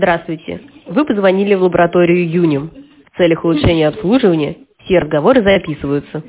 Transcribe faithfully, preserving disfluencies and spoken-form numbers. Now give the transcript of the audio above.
Здравствуйте. Вы позвонили в лабораторию Юним. В целях улучшения обслуживания все разговоры записываются.